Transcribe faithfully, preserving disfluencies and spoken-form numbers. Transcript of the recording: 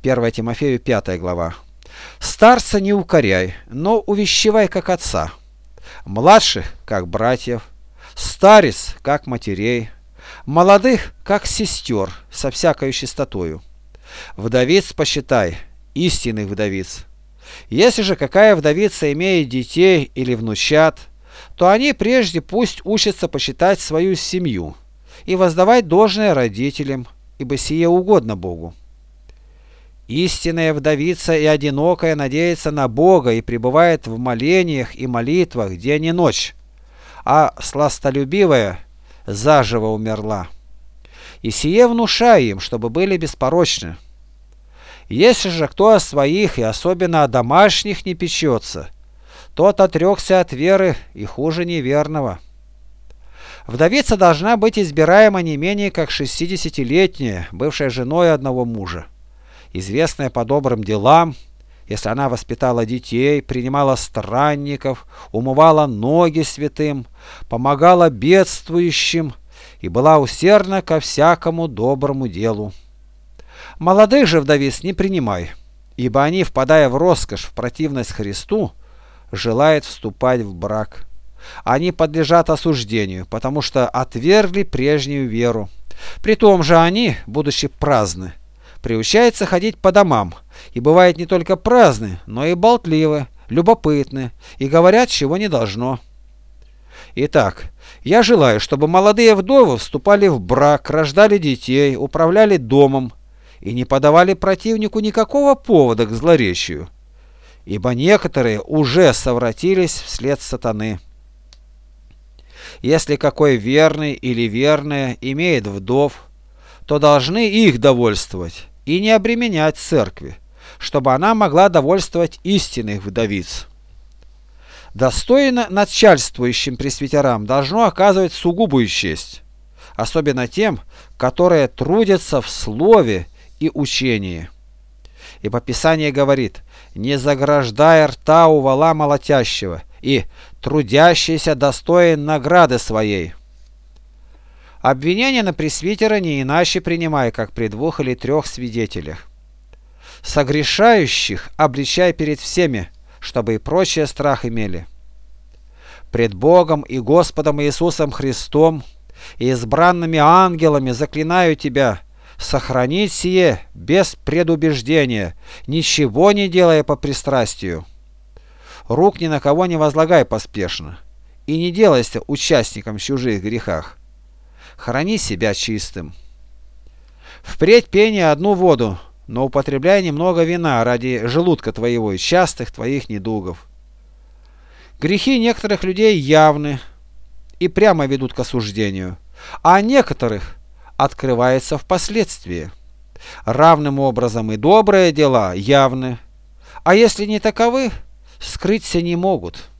первое Тимофею пятая глава. Старца не укоряй, но увещевай как отца, младших как братьев, старец как матерей, молодых как сестер со всякою чистотою. Вдовиц посчитай, истинных вдовиц. Если же какая вдовица имеет детей или внучат, то они прежде пусть учатся почитать свою семью и воздавать должное родителям, ибо сие угодно Богу. Истинная вдовица и одинокая надеется на Бога и пребывает в молениях и молитвах день и ночь, а сластолюбивая заживо умерла. И сие внушай им, чтобы были беспорочны. Если же кто о своих и особенно о домашних не печется, тот отрекся от веры и хуже неверного. Вдовица должна быть избираема не менее как шестидесятилетняя, бывшая женой одного мужа, известная по добрым делам, если она воспитала детей, принимала странников, умывала ноги святым, помогала бедствующим и была усердна ко всякому доброму делу. Молодых же вдовиц не принимай, ибо они, впадая в роскошь, в противность Христу, желают вступать в брак. Они подлежат осуждению, потому что отвергли прежнюю веру. Притом же они, будучи праздны, приучаются ходить по домам, и бывают не только праздны, но и болтливы, любопытны, и говорят, чего не должно. Итак, я желаю, чтобы молодые вдовы вступали в брак, рождали детей, управляли домом и не подавали противнику никакого повода к злоречию, ибо некоторые уже совратились вслед сатаны. Если какой верный или верная имеет вдов, то должны их довольствовать и не обременять церкви, чтобы она могла довольствовать истинных вдовиц. Достойно начальствующим пресвитерам должно оказывать сугубую честь, особенно тем, которые трудятся в слове и учении. Ибо Писание говорит: «Не заграждай рта у вола молотящего, и трудящийся достоин награды своей». Обвинение на пресвитера не иначе принимай, как при двух или трех свидетелях. Согрешающих обличай перед всеми, чтобы и прочие страх имели. Пред Богом и Господом Иисусом Христом и избранными ангелами заклинаю тебя сохранить сие без предубеждения, ничего не делая по пристрастию. Рук ни на кого не возлагай поспешно, и не делайся участником в чужих грехах. Храни себя чистым. Впредь пей не одну воду, но употребляй немного вина ради желудка твоего и частых твоих недугов. Грехи некоторых людей явны и прямо ведут к осуждению, а некоторых открывается впоследствии. Равным образом и добрые дела явны, а если не таковы, скрыться не могут.